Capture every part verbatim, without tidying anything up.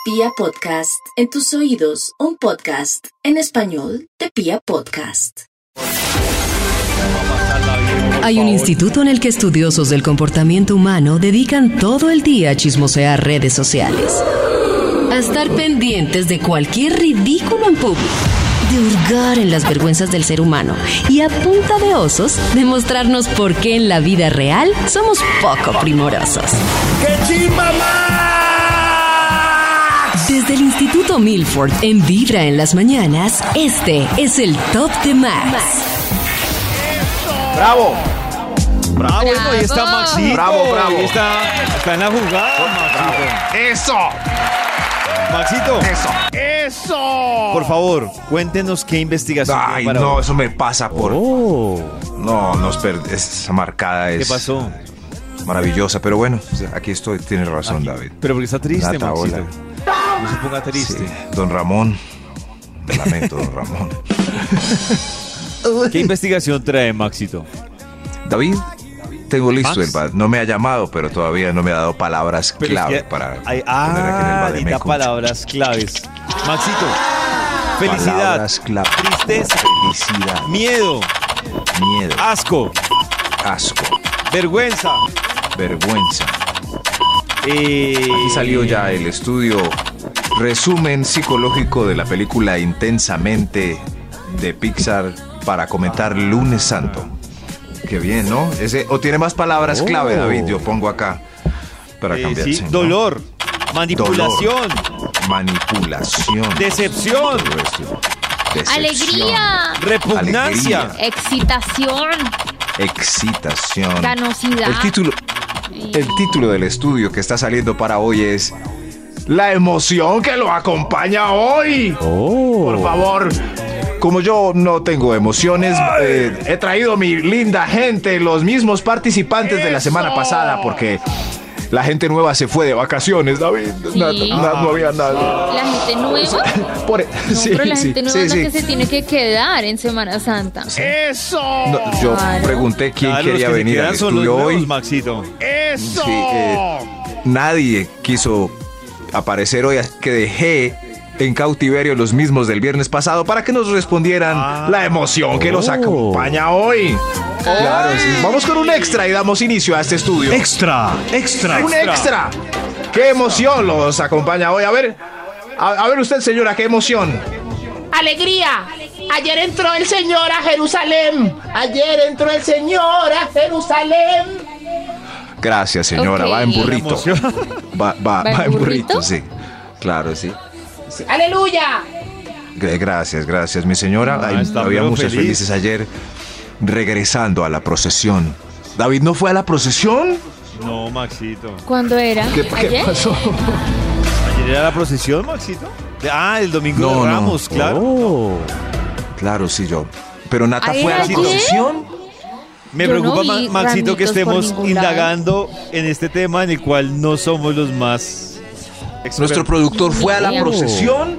Pia Podcast, en tus oídos, un podcast en español de Pia Podcast. Hay un instituto en el que estudiosos del comportamiento humano dedican todo el día a chismosear redes sociales, a estar pendientes de cualquier ridículo en público, de hurgar en las vergüenzas del ser humano y a punta de osos demostrarnos por qué en la vida real somos poco primorosos. ¡Qué chimba más! Desde el Instituto Milford en Vibra en las mañanas, este es el Top de Max. ¡Bravo! Bravo, bueno, ahí está Maxito. Bravo, bravo. Ahí está, está en la jugada, Maxito. ¡Eso! Maxito, ¡Eso! ¡Eso! por favor, cuéntenos qué investigación. Ay, para no, hoy. eso me pasa por... Oh, No, no, espera, esa marcada es... ¿qué pasó? Maravillosa, pero bueno, aquí estoy, tienes razón, Aquí. David. Pero porque está triste, Nata, Maxito. hola. No se ponga triste. Sí, don Ramón. Te lamento, don Ramón. ¿Qué investigación trae, Maxito? David, tengo listo Max. el bad. No me ha llamado, pero todavía no me ha dado palabras Pero clave es que para hay, poner aquí en el ah, bad. necesita palabras claves. Maxito, felicidad, Palabras clave. tristeza, Felicidad. miedo, Miedo. asco, Asco. vergüenza. Vergüenza. Eh, Aquí salió ya el estudio resumen psicológico de la película Intensamente de Pixar para comentar Lunes Santo. Qué bien, ¿no? Ese, o tiene más palabras Oh. clave, David. Yo pongo acá para eh, cambiar. sí, dolor, manipulación, Manipulación. decepción, Todo esto. Decepción. Alegría, repugnancia. Alegría. excitación, Excitación. ganosidad. El título, el título del estudio que está saliendo para hoy es La emoción que lo acompaña hoy. Oh. Por favor. Como yo no tengo emociones, eh, he traído mi linda gente, los mismos participantes de la semana pasada, porque la gente nueva se fue de vacaciones, David. Sí. Na- na- no había nada. La gente nueva. Por, e- No, sí, pero la sí, gente nueva sí, es la sí. que se tiene que quedar en Semana Santa. No, yo Claro. pregunté quién Ah, los quería que se venir quedan al son los estudio nuevos, hoy. Maxito. Sí, eh, nadie quiso aparecer hoy, así que dejé en cautiverio los mismos del viernes pasado para que nos respondieran Ah. la emoción que los Oh. acompaña hoy. Claro, sí. Vamos con un extra y damos inicio a este estudio. Extra, extra. Un extra. ¿Qué emoción los acompaña hoy? A ver, a, a ver usted, señora, ¿qué emoción? Alegría. Ayer entró el Señor a Jerusalén. Ayer entró el Señor a Jerusalén. Gracias, señora. Ok. Va en burrito. Emoción. Va, va, ¿Va en va en burrito, burrito? sí. Claro, sí. Aleluya. G- Gracias, gracias, mi señora. Ah, Ay, está había pero muchas feliz. felices ayer regresando a la procesión. ¿David no fue a la procesión? No, Maxito. ¿Cuándo era? ¿Qué, qué ¿Ayer? pasó? ¿Ayer era la procesión, Maxito? Ah, el domingo No, de no. Ramos, claro. Oh. Claro, sí, yo. Pero Nata ¿Ayer, fue a la ayer? procesión. Me Yo no preocupa, vi Ma- Maxito, que ramitos por estemos ningún lado. indagando en este tema en el cual no somos los más expertos. Nuestro productor fue a la Mira. procesión.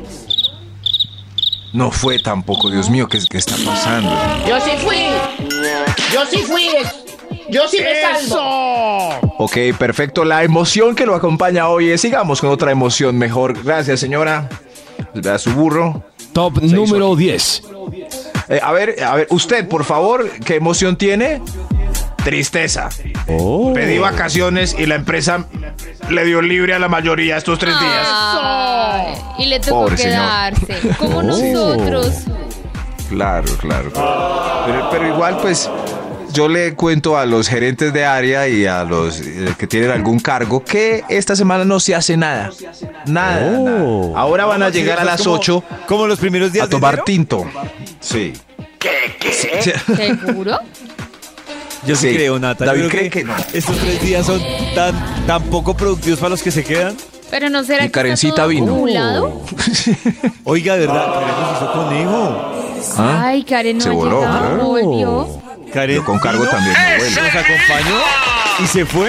No fue tampoco, Dios mío, ¿qué, qué está pasando? Yo sí fui. Yo sí fui. Yo sí me salvo. Ok, perfecto. La emoción que lo acompaña hoy es, sigamos con otra emoción mejor. Gracias, señora. Vea su burro. Top número diez. Eh, a ver, a ver, usted, por favor, ¿qué emoción tiene? Tristeza. Oh. Pedí vacaciones y la empresa le dio libre a la mayoría estos tres días. Ay, y le tocó Pobre señor. quedarse. Como Oh. nosotros. Claro, claro. Pero, pero igual, pues, yo le cuento a los gerentes de área y a los eh, que tienen algún cargo que esta semana no se hace nada. Nada, Oh. nada. Ahora van a Sí, llegar a eso es las como- ocho Como los primeros días a tomar de enero. tinto. Sí. Sí. ¿Seguro? Yo sí, Sí. creo, Nata. Yo David creo cree que no. Estos tres días son tan, tan poco productivos para los que se quedan. Pero no será Mi que está Karencita todo vino. acumulado. Oiga, de verdad, Karen nos hizo conejo. ¿Ah? Ay, Karen no Se ha voló, llegado, claro. no volvió. Karen Yo con cargo vino, también me vuelvo. nos acompañó y se fue.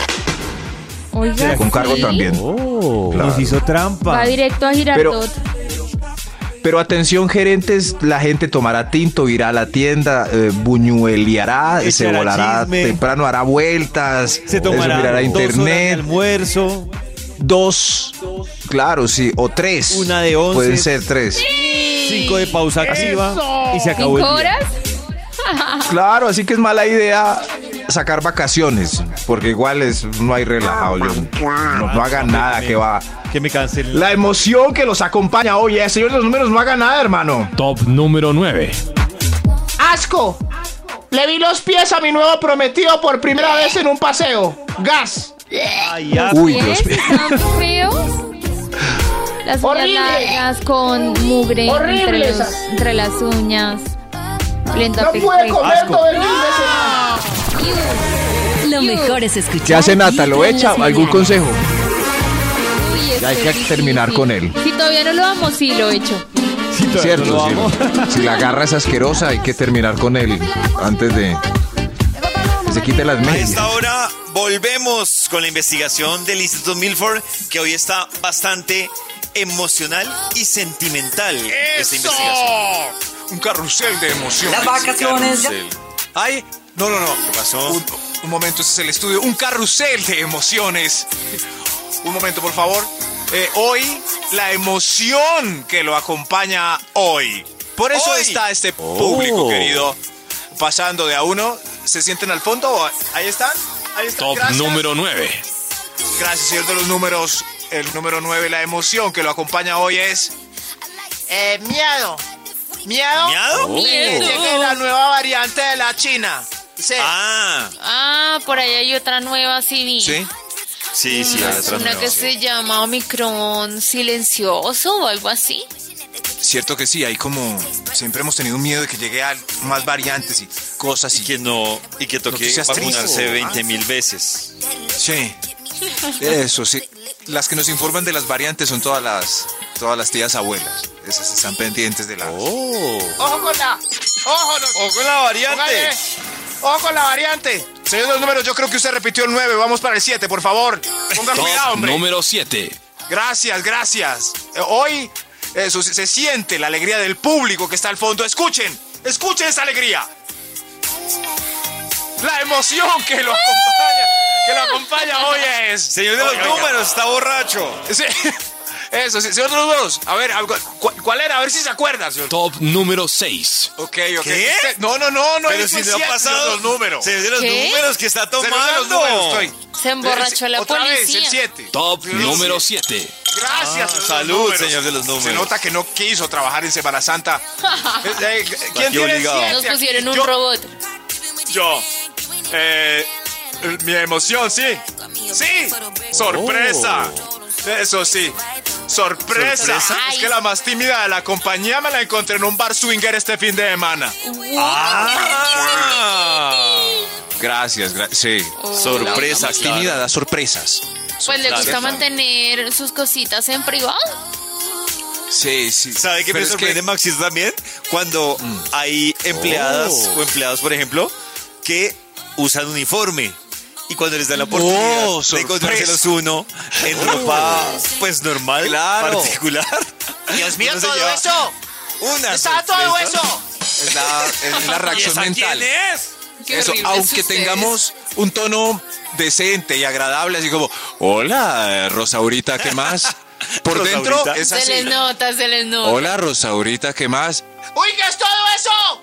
Oiga, Con cargo ¿sí? también. Oh. Claro. Nos hizo trampa. Va directo a Girardot. Pero atención, gerentes, la gente tomará tinto, irá a la tienda, eh, buñueleará, se Echará volará chisme. temprano, hará vueltas, Se eso, tomará mirará dos horas de internet. almuerzo. Dos, Claro, sí. O tres. Una de once. Pueden ser tres. Cinco de pausa activa ¡Eso! y se acabó el ¿Cinco día. horas? Claro, así que es mala idea sacar vacaciones, porque igual es, no hay relajado. Yo, no, no hagan nada que va. Que me cancelen. La emoción que los acompaña hoy, eh, señor de los números, no hagan nada, hermano. Top número nueve. ¡Asco! Le vi los pies a mi nuevo prometido por primera vez en un paseo. ¡Gas! Ay, ya. Uy, ¿Pies? Dios mío. ¿Están feos? Las uñas Horrible. largas con mugre entre, Horrible los- esas. entre las uñas. Oliendo a No pude pescuezo. comer Asco. todo el fin de semana. Lo mejor es escuchar. ¿Qué hace Nata? ¿Lo Vibra en echa? las ¿Algún mañanas. consejo? Uy, esto Hay que es terminar difícil. con él. Si todavía no lo amo, sí lo he hecho. Sí, todavía Cierto, no lo amo. cierto. Si la garra es asquerosa, hay que terminar con él antes de que se quite las A medias. esta hora volvemos con la investigación del Instituto Milford, que hoy está bastante emocional y sentimental. Esta investigación. Un carrusel de emociones. Las vacaciones ya. Ay, no, no, no. ¿Qué pasó? Un, un momento, ese es el estudio. Un carrusel de emociones. Un momento, por favor. Eh, hoy, la emoción que lo acompaña hoy. Por eso Hoy. está este público, Oh. querido. Pasando de a uno. ¿Se sienten al fondo? Ahí están. Ahí están. Top Gracias. número nueve. Gracias, señor de los números. El número nueve, la emoción que lo acompaña hoy es... Eh, miedo. ¿Miedo? ¿Miado? Oh. Que llegue la nueva variante de la China. Sí. Ah, Ah, por ahí hay otra nueva, sí vi. ¿Sí? sí, sí, hay otra Una nueva. que se llama Omicron silencioso o algo así. Cierto que sí, hay como... Siempre hemos tenido miedo de que llegue a más variantes y cosas Y y... que no, y que toque Noticias vacunarse tristes. veinte mil veces. Sí. Eso, sí. Las que nos informan de las variantes son todas las... Todas las tías abuelas. Esas están pendientes de la... Oh. Ojo con la. Ojo, no. ¡Ojo con la variante! Póngale. Ojo con la variante. Señor de los números, yo creo que usted repitió el nueve. Vamos para el siete, por favor. Ponga cuidado, Top hombre. número siete. Gracias, gracias. Eh, Hoy eso, se, se siente la alegría del público que está al fondo. Escuchen, escuchen esa alegría. La emoción que lo acompaña, que lo acompaña hoy es... Señor de los Oiga, oiga. números, está borracho. Sí, eso, sí. Señor de los números, a ver, algo- ¿cu- ¿cuál era? A ver si se acuerda, señor. Top número seis. Ok, ok. ¿Qué? Usted- No, no, no, no. Pero eso si es no ha cierto, pasado. señor de los números. Señor de los ¿Qué? números que está Señor de los tomando. números, estoy. Se emborrachó la Otra vez, policía. el siete. Top Señor de los número siete. siete. Gracias, Ah, señor de los salud, números. señor de los números. Se nota que no quiso trabajar en Semana Santa. Eh, eh, ¿Quién Aquí tiene obligado. siete Nos aquí? pusieron un Yo- robot. Yo. Eh, mi emoción, sí. Sí. Sorpresa. Eso sí. Sorpresa. ¿Sorpresa? Es que la más tímida de la compañía me la encontré en un bar swinger este fin de semana. Ah. Gracias, gracias. Sí. Sorpresa, La más claro. tímida da sorpresas. Pues le gusta Claro. mantener sus cositas en privado. Sí, sí. ¿Sabe qué Pero me es sorprende, que- Maxis, también? Cuando hay empleadas Oh. o empleados, por ejemplo, que usan uniforme. Y cuando les dan la oportunidad Oh, de sorpresa. encontrárselos uno en ropa, pues, normal, Claro. particular. Dios mío, Uno se todo lleva eso. Una Está todo sorpresa. eso. Es la, es la ¿Y reacción esa mental. quién es? Qué Eso, horribles aunque ustedes. tengamos un tono decente y agradable, así como, hola, Rosaurita, ¿qué más? Por dentro Rosaurita. es Se así. les nota, se les nota. Hola, Rosaurita, ¿qué más? Uy, ¿qué es todo eso?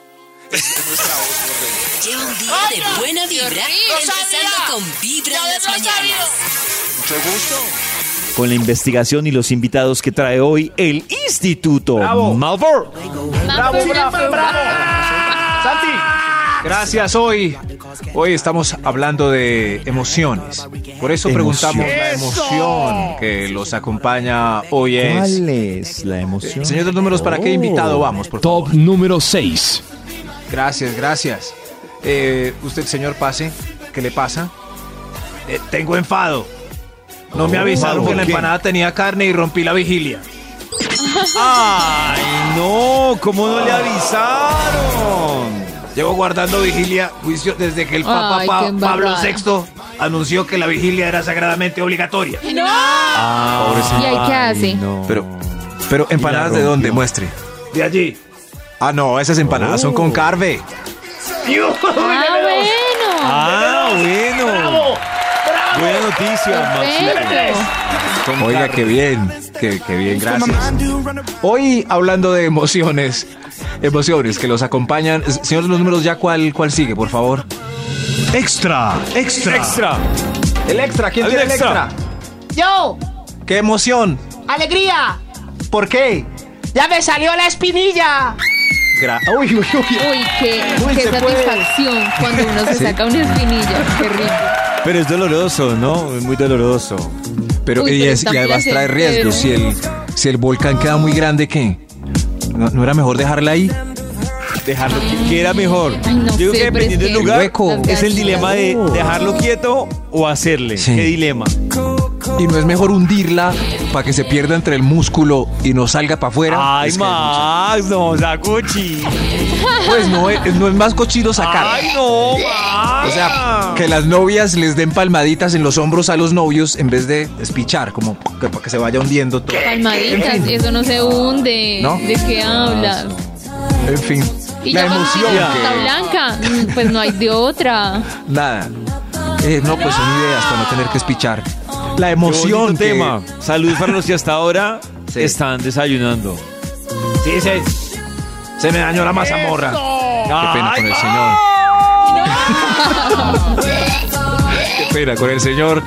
Lleva un día Ay, de no. buena vibra, Qué horrible. empezando Sabía. con Vibra Ya en las lo sabía. mañanas. Mucho gusto. Con la investigación y los invitados que trae hoy el Instituto Malfour. Bravo, Santi. Gracias, hoy. Hoy estamos hablando de emociones. Por eso preguntamos la emoción que los acompaña hoy es. ¿Cuál es la emoción? Señor de los números, ¿para qué invitado vamos, por favor? Top número seis. Gracias, gracias. Eh, usted, señor, pase. ¿Qué le pasa? Eh, tengo enfado. No me Oh, avisaron que ¿por la qué? empanada tenía carne y rompí la vigilia. ¡Ay, no! ¿Cómo no le avisaron? Llevo guardando vigilia, juicio, desde que el Papa Ay, Pa- qué embarrada. Pablo sexto anunció que la vigilia era sagradamente obligatoria. Ah, ¿Y ahí qué ay, hace? no. Pero, pero empanadas de dónde, muestre. De allí. Ah, no, esas empanadas son con carve. Ah, bueno. Ah, bueno. Buena noticia, Maxito. Oiga, qué bien, qué, qué bien, gracias. Hoy hablando de emociones, emociones que los acompañan. Señor de los números, ¿ya cuál, cuál sigue, por favor? Extra, extra. Extra. El extra, ¿quién El tiene el extra. extra? Yo, ¡Qué emoción! alegría. ¿Por qué? Ya me salió la espinilla. Gra- uy, uy, uy. Uy, qué, Uy, qué se puede. satisfacción cuando uno se Sí. saca una espinilla. Qué rico. Pero es doloroso, ¿no? Es muy doloroso. Pero, Uy, y, pero es- tan y además trae placentero. riesgos. Si el, si el volcán queda muy grande, ¿qué? ¿No, no era mejor dejarla ahí? Dejarlo que, que era mejor. Ay, no Yo creo sé, que pero dependiendo es del que lugar, hueco. las es el gallinas- dilema de dejarlo quieto o hacerle. Sí. ¿Qué dilema? ¿Y no es mejor hundirla para que se pierda entre el músculo y no salga para afuera? Ay, Es que- Max, no, Sacuchi. Pues no es, no es más cochino sacar. Ay, no, Max. O sea, que las novias les den palmaditas en los hombros a los novios en vez de espichar, como que, para que se vaya hundiendo todo. Palmaditas, eso no se hunde. ¿No? ¿De qué hablas? En fin, Y la ya cuando emoción tiene punta que... blanca, mm, pues no hay de otra. Nada. Eh, no, pues son ideas para no tener que espichar. La Qué emoción bonito que... tema. Salud para los que hasta ahora Sí. están desayunando. Sí, sí. Se me dañó la mazamorra. Qué pena con el señor. Qué pena con el señor.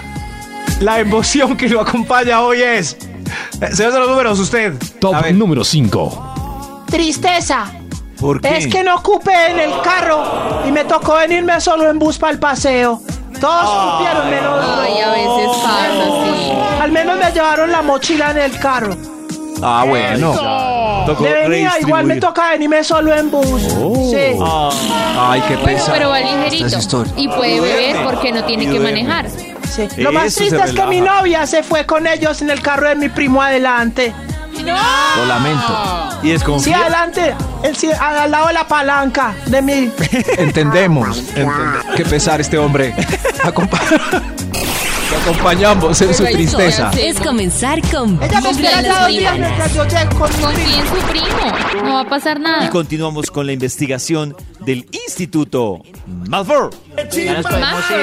La emoción que lo acompaña hoy es... Eh, Señor de los números, usted. Top A ver. número cinco. Tristeza. ¿Por qué? Es que no ocupé en el carro y me tocó venirme solo en bus para el paseo. Todos cupieron menos yo. Ay, a veces pasa así. Al menos me llevaron la mochila en el carro. Ah, bueno. Tocó De venida igual me redistribuir. toca venirme solo en bus. Sí. Ay, qué Bueno, pesar. pero va Estas ligerito. historias. Y puede beber porque no tiene Y que duerme. manejar. Sí. Lo más Eso triste se es que mi relaja. novia se fue con ellos en el carro de mi primo adelante. Lo lamento. Y Sí, desconfía. adelante, el, sí, al al lado de la palanca de mi... Entendemos. Entende- Qué pesar este hombre. Acompa- Te acompañamos en su Pero hay tristeza. cosas, Es comenzar con Ella me Vibra espera en ya las dos días mañanas. mientras yo llego con mi Confía primo. en su primo. No va a pasar Y nada. continuamos con la investigación del Instituto Malfour. Ya nos podemos Master, ir.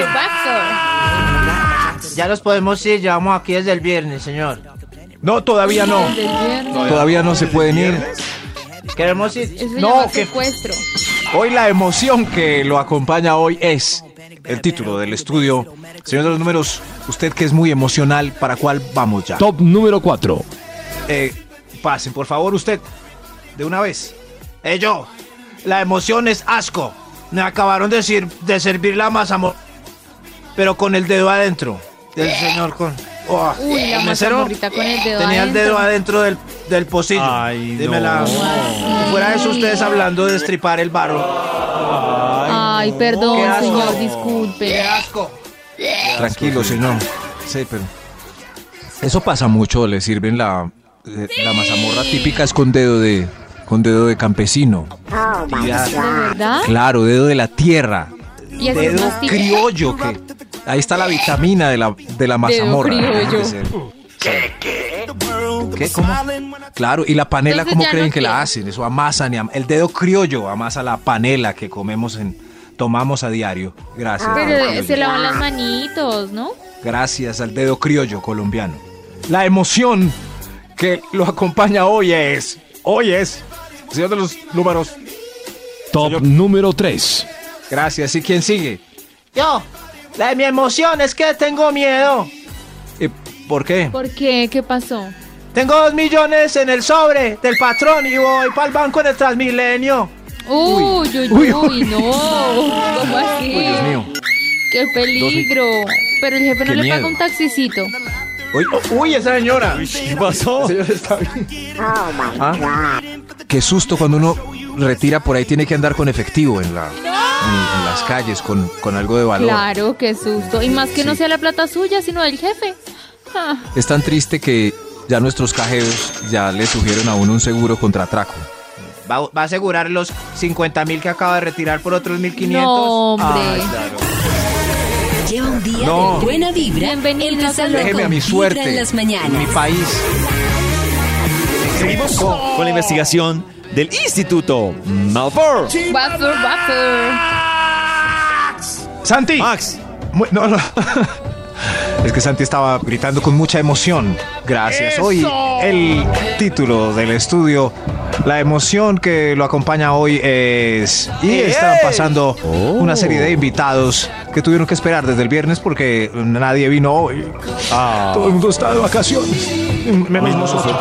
Baxter. Ya nos podemos ir, llevamos aquí desde el viernes, señor. No, todavía no. Desde el viernes. Todavía no se pueden ir. Queremos ir. Eso se No, llama que- secuestro. Hoy la emoción que lo acompaña hoy es el título del estudio. Señor de los números, usted que es muy emocional, ¿para cuál vamos ya? Top número cuatro. Eh, pasen, por favor, usted. De una vez. Eh, yo. La emoción es asco. Me acabaron de, sir- de servir la mazamorra, pero con el dedo adentro. Del señor con... Oh, Uy, la el mesero mazamorrita con el dedo tenía el adentro. dedo adentro del, del pocillo. Ay, Dímela. no. Y fuera de eso, ustedes hablando de destripar el barro. Ay, perdón, Qué asco. señor, disculpe. asco! Tranquilo, señor. Sí, pero... Eso pasa mucho, le sirven la, eh, la mazamorra típica es con dedo de, con dedo de campesino. Y ya- ¿De verdad? claro, dedo de la tierra. Y así es Dedo más típico. criollo, que ahí está la vitamina de la, de la mazamorra. criollo. ¿Qué? ¿Qué? ¿Cómo? Claro, y la panela, Entonces ¿cómo ya creen no que la quiere. hacen? Eso amasan y am- el dedo criollo amasa la panela que comemos en, tomamos a diario. Gracias. dedo Pero criollo. se lavan las manitos, ¿no? Gracias al dedo criollo colombiano. La emoción que lo acompaña hoy es, hoy es, señor de los números. Top Señor. número tres. Gracias. ¿Y quién sigue? Yo, la de mi emoción es que tengo miedo. ¿Y por qué? ¿Por qué? ¿Qué pasó? Tengo dos millones en el sobre del patrón y voy para el banco en el Transmilenio. Uy, uy, Uy, uy, uy. no. ¿Cómo así? Uy, Dios mío. Qué peligro. Pero el jefe no Qué le miedo. paga un taxicito. Uy, oh, uy, esa señora. ¿Qué pasó? El señor está bien. ¿Ah? Qué susto cuando uno retira por ahí, tiene que andar con efectivo en, la, en, en las calles, con, con algo de valor. Claro, qué susto. Y más que no Sí. sea la plata suya, sino del jefe. Ah, Es tan triste que ya nuestros cajeros ya le sugieren a uno un seguro contra atraco. Va, va a asegurar los cincuenta mil que acaba de retirar por otros mil quinientos. no, hombre. Ay, claro. Lleva un día No. de buena vibra, Bienvenido, empezando Déjeme con a mi Vibra suerte. en las En mi mañanas. país. Seguimos con la investigación del Instituto Malfour. Buffer, buffer. Santi. Max, Mu- No, no. Es que Santi estaba gritando con mucha emoción. Gracias. ¡Eso! Hoy el título del estudio, la emoción que lo acompaña hoy es... Y ¡Ey! están pasando Oh. una serie de invitados que tuvieron que esperar desde el viernes porque nadie vino hoy. Ah. Todo el mundo está de vacaciones. Menos nosotros.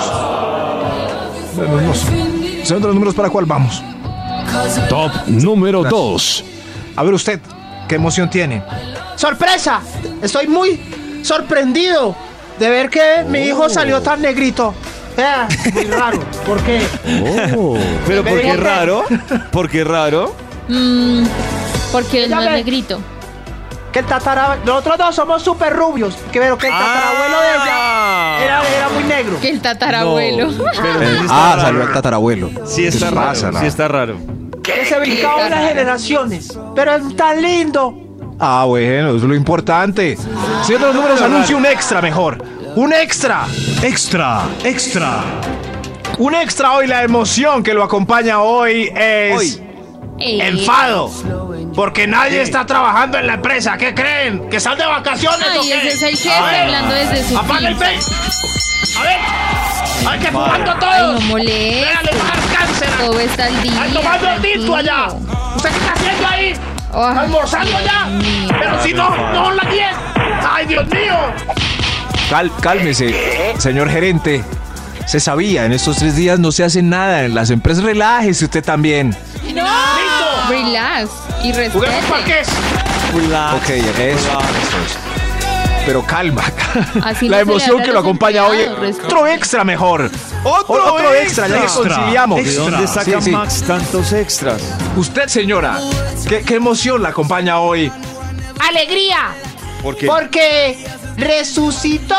Menos nosotros. Señor de los números, ¿para cuál vamos? Top número dos. A ver usted, ¿qué emoción tiene? ¡Sorpresa! Estoy muy sorprendido de ver que mi hijo salió tan negrito. Vea, muy raro. ¿Por qué? Oh. Pero Me ¿por qué dijo que- raro? ¿Por qué raro? Mm, porque él no es Dígame. negrito. Que el tatarabuelo... Nosotros dos somos súper rubios. Que pero que el tatarabuelo de Ah. ella era, era muy negro. Que el tatarabuelo. No, pero sí está Ah, raro. salió el tatarabuelo. Sí está ¿Qué raro, pasa, sí no? está raro. Que se brincaba las generaciones. Pero es tan lindo. Ah, bueno, eso es lo importante. Señor de los números, anuncie un extra mejor. ¡Un extra! Extra, extra. Un extra hoy, la emoción que lo acompaña hoy es... Hoy. Ey, enfado. Porque nadie está trabajando en la empresa. ¿Qué creen? ¿Que están de vacaciones o Ay, qué? ese es el jefe A ver, hablando desde su ¡apaga el finca. Face! A ver. ¡Ay, que fumando Ay, todos! no moleste. ¡Déjale dar cáncer! Todo está al día. ¡Ay, tomando tinto allá! ¿Usted qué está haciendo ahí? Ay, ¿Almorzando ya? Dios mío. Pero si no, no son las diez. ¡Ay, Dios mío! Cal- cálmese, señor gerente. Se sabía, en estos tres días no se hace nada en las empresas. Relájese usted también. No. Relax y ¡Juguemos respete. parques! Relax. Ok, eso, eso es. Pero calma. Así La no se le emoción habla a que lo los acompaña hoy. empleados, respeto. Otro extra mejor. Otro, otro extra, ya que extra. conciliamos. ¿De dónde saca Sí, sí. Max tantos extras? Usted, señora, ¿qué, qué emoción la acompaña hoy? ¡Alegría! ¿Por qué? Porque resucitó.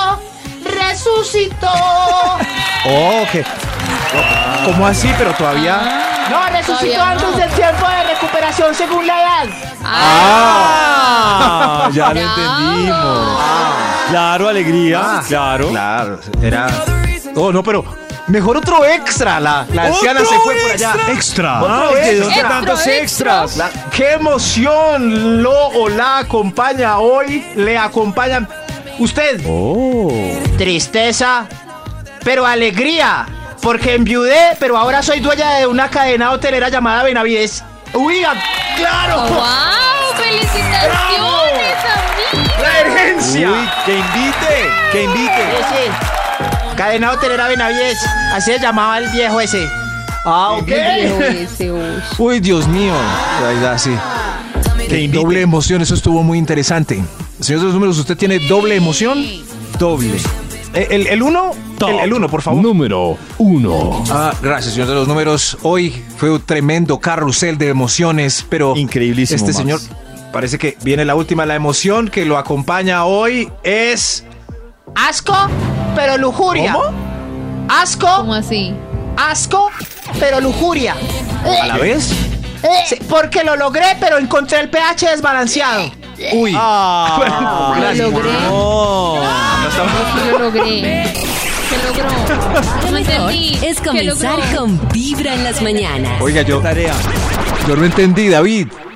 Resucitó. Oh, ¿qué? ¿Cómo así? Pero todavía... No, resucitó Todavía no. antes del tiempo de recuperación según la edad. Ah, ya lo Ya. entendimos. Claro, alegría. Ah, claro. Claro, era... Oh, no, pero... Mejor otro extra. La, la anciana ¡Otro se fue por allá. Extra. Otro Ay, ¿de dónde extra. tantos extras? La- ¡Qué emoción lo o la acompaña hoy! Le acompañan... Usted. Oh. Tristeza, pero alegría. Porque enviudé, pero ahora soy dueña de una cadena hotelera llamada Benavides. ¡Uiga! ¡Claro! ¡Wow! ¡Felicitaciones, amigo! ¡La herencia! Uy, que invite, que invite. Sí, sí. Cadena hotelera Benavides. Así se llamaba el viejo ese. Ah, ok. Viejo ese, uy. Uy, Dios mío. Ahí está, sí. Que invite. Doble emoción, eso estuvo muy interesante. Señor de los números, ¿usted tiene doble emoción? Doble. Eh, ¿El, el uno? Top El, el uno, por favor. Número uno. Ah, gracias, señor de los números. Hoy fue un tremendo carrusel de emociones, pero... Increíblísimo, Este Max. señor, parece que viene la última. La emoción que lo acompaña hoy es... Asco, pero lujuria. ¿Cómo? Asco, ¿Cómo así? asco, pero lujuria. ¿A la vez? Sí, porque lo logré, pero encontré el pH desbalanceado. Uy. Ah, Lo logré. no. Sí, lo logré. ¿Qué logró? No entendí. Es ¿Qué comenzar logró? con Vibra en las mañanas. Oiga, yo, Tarea. yo no entendí, David.